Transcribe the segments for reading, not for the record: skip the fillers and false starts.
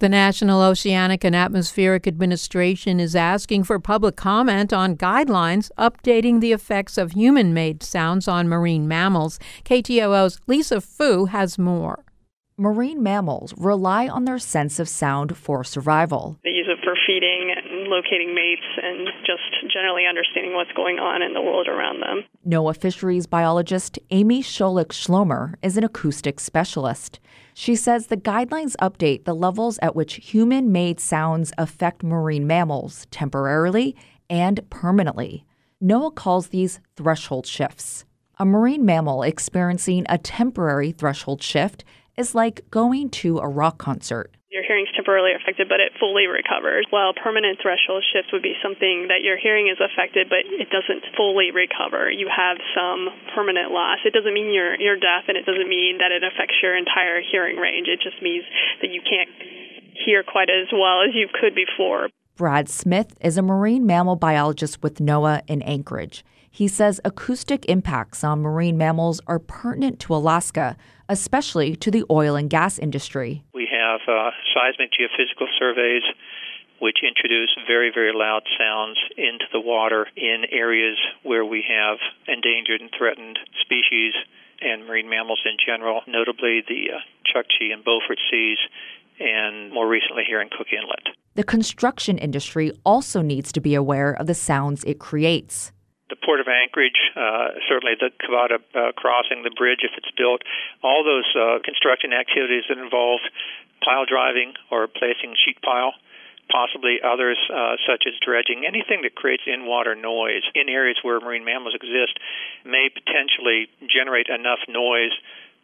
The National Oceanic and Atmospheric Administration is asking for public comment on guidelines updating the effects of human-made sounds on marine mammals. KTOO's Lisa Fu has more. Marine mammals rely on their sense of sound for survival. They use it for feeding and locating mates and just generally understanding what's going on in the world around them. NOAA fisheries biologist Amy Scholich-Schlomer is an acoustic specialist. She says the guidelines update the levels at which human-made sounds affect marine mammals temporarily and permanently. NOAA calls these threshold shifts. A marine mammal experiencing a temporary threshold shift is like going to a rock concert. Your hearing's temporarily affected, but it fully recovers. While permanent threshold shift would be something that your hearing is affected, but it doesn't fully recover. You have some permanent loss. It doesn't mean you're deaf, and it doesn't mean that it affects your entire hearing range. It just means that you can't hear quite as well as you could before. Brad Smith is a marine mammal biologist with NOAA in Anchorage. He says acoustic impacts on marine mammals are pertinent to Alaska, especially to the oil and gas industry. We have seismic geophysical surveys which introduce very, very loud sounds into the water in areas where we have endangered and threatened species and marine mammals in general, notably the Chukchi and Beaufort Seas, and more recently here in Cook Inlet. The construction industry also needs to be aware of the sounds it creates. The Port of Anchorage, certainly the Cavada crossing, the bridge if it's built, all those construction activities that involve pile driving or placing sheet pile, possibly others such as dredging, anything that creates in-water noise in areas where marine mammals exist may potentially generate enough noise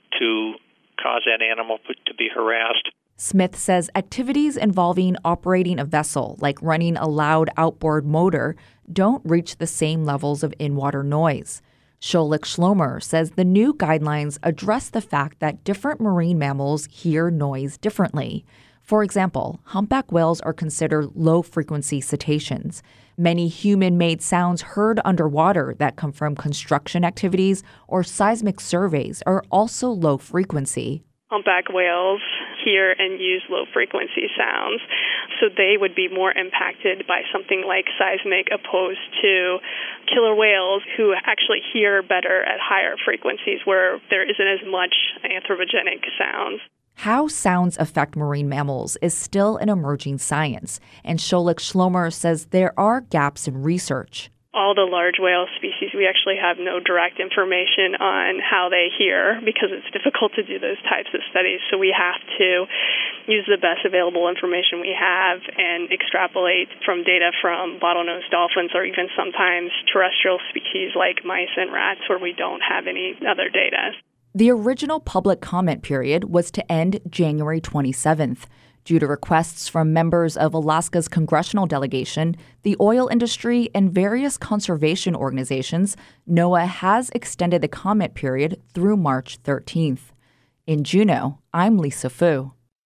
to cause that animal to be harassed. Smith says activities involving operating a vessel, like running a loud outboard motor, don't reach the same levels of in-water noise. Scholich-Schlomer says the new guidelines address the fact that different marine mammals hear noise differently. For example, humpback whales are considered low-frequency cetaceans. Many human-made sounds heard underwater that come from construction activities or seismic surveys are also low-frequency. Humpback whales hear and use low-frequency sounds, so they would be more impacted by something like seismic opposed to killer whales who actually hear better at higher frequencies where there isn't as much anthropogenic sounds. How sounds affect marine mammals is still an emerging science, and Scholich-Schlomer says there are gaps in research. All the large whale species, we actually have no direct information on how they hear because it's difficult to do those types of studies. So we have to use the best available information we have and extrapolate from data from bottlenose dolphins or even sometimes terrestrial species like mice and rats where we don't have any other data. The original public comment period was to end January 27th. Due to requests from members of Alaska's congressional delegation, the oil industry, and various conservation organizations, NOAA has extended the comment period through March 13th. In Juneau, I'm Lisa Fu.